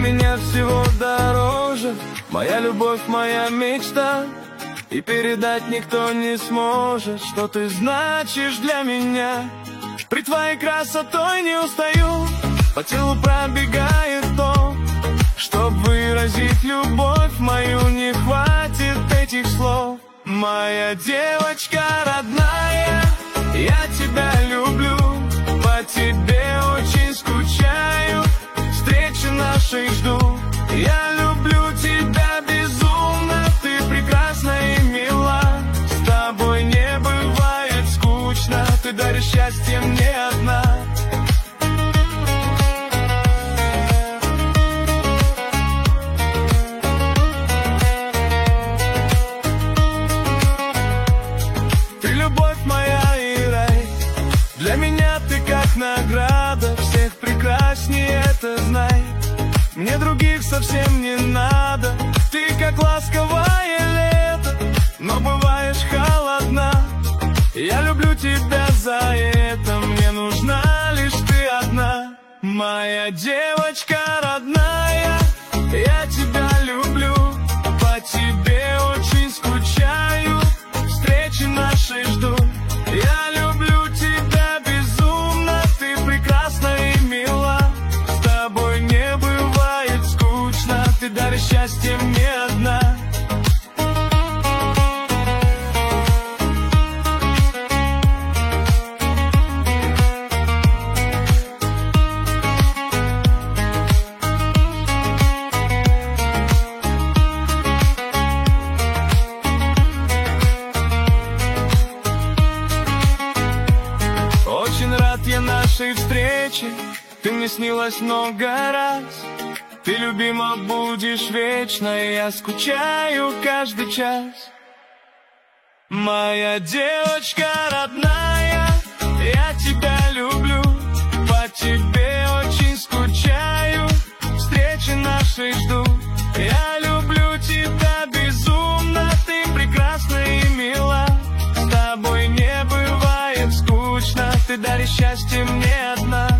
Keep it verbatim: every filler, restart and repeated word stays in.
меня всего дороже, моя любовь, моя мечта. И передать никто не сможет, что ты значишь для меня. При твоей красотой не устаю, по телу пробегает ток. Чтоб выразить любовь мою, не хватит этих слов. Моя девочка родная, я тебя люблю, по тебе очень скучаю, встречи нашей жду. Я люблю тебя безумно, ты прекрасна и мила. С тобой не бывает скучно, ты даришь счастье мне одна. Ты любовь моя и рай, для меня ты как награда, всех прекраснее это знай. Мне других совсем не надо, ты как ласковое лето, но бываешь холодна. Я люблю тебя за это, мне нужна лишь ты одна. Моя девочка родная, я тебя люблю, по тебе очень скучаю, встречи нашей жду. Я люблю тебя безумно, ты прекрасна и мила. С тобой не бывает скучно, ты даришь счастье мне одна. Очень рад я нашей встрече, ты мне снилась много раз. Ты любима будешь вечно, и я скучаю каждый час. Моя девочка родная, я тебя люблю, по тебе очень скучаю, встречи нашей жду. Я люблю тебя безумно, ты прекрасна и мила. С тобой не бывает скучно, ты даришь счастье мне одна.